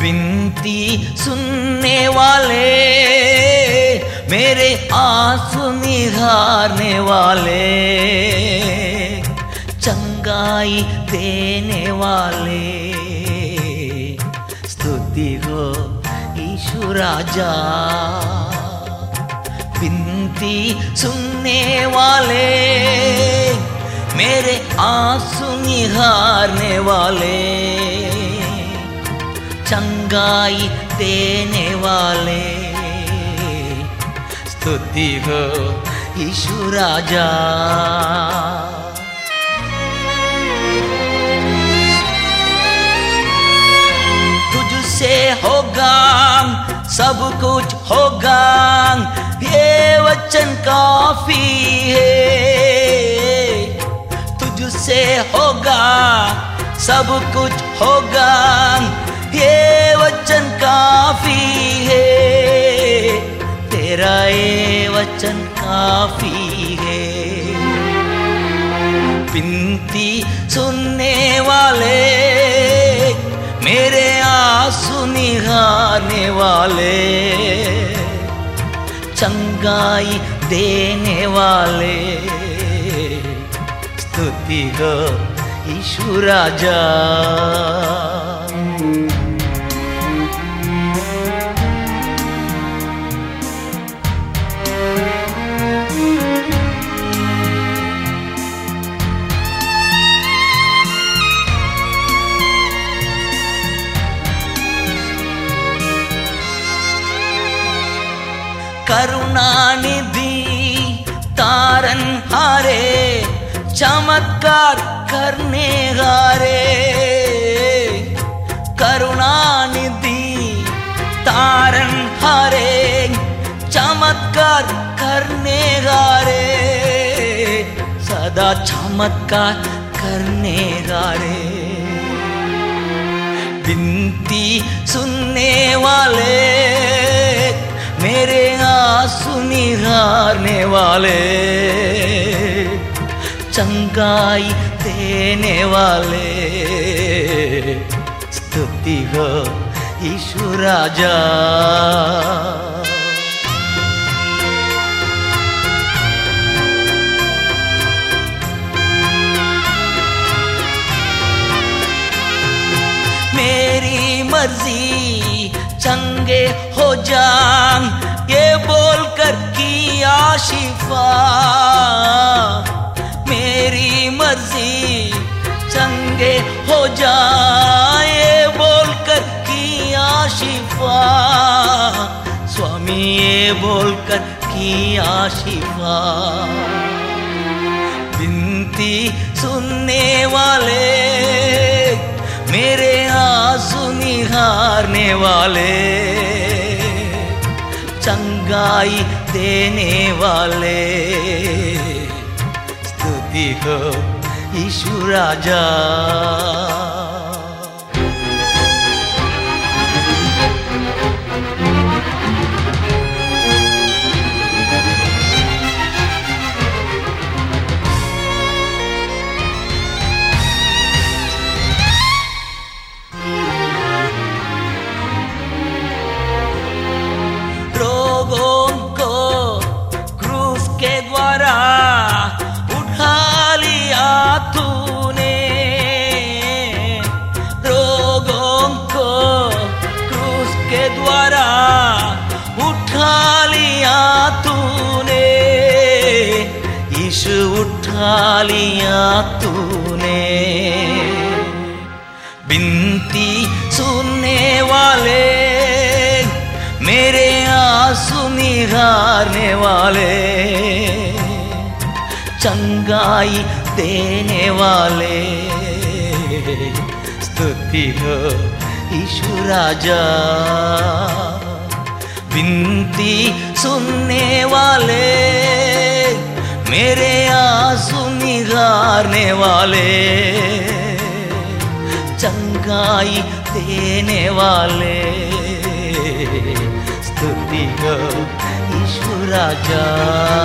विनती सुनने वाले, मेरे आंसू निहारने वाले, चंगाई देने वाले, स्तुति हो यीशु राजा। विनती सुनने वाले, मेरे आंसू निहारने वाले, चंगाई देने वाले, स्तुति हो यीशु राजा। तुझसे होगा सब कुछ होगा, ये वचन काफी है। तुझसे होगा सब कुछ होगा, ये वचन काफी है। तेरा ये वचन काफी है। विनती सुनने वाले, मेरे आंसू निहारने वाले, चंगाई देने वाले, स्तुति हो यीशु राजा। करुणानिधि तारनहारे, चमत्कार करने हारे। करुणानिधि तारनहारे, चमत्कार करने हारे, सदा चमत्कार करने हारे। विनती सुनने वाले, मेरे आंसू निहारने वाले, चंगाई देने वाले, स्तुति हो यीशु राजा। मेरी मर्जी चंगे हो जान, ये बोलकर किया शिफा। मेरी मर्जी चंगे हो जाए, ये बोलकर किया शिफा। स्वामी ये बोलकर किया शिफा। विनती सुनने वाले, मेरे आंसू निहारने वाले, चंगाई देने वाले, स्तुति हो यीशु राजा। उठा लिया तूने, रोगों को क्रूस के द्वारा उठा लिया तूने, यीशु उठा लिया तूने। विनती सुनने वाले, मेरे आंसू निहारने वाले, चंगाई देने वाले, स्तुति हो यीशु राजा। विनती सुनने वाले, मेरे आंसू निहारने वाले, चंगाई देने वाले, स्तुति हो यीशु राजा।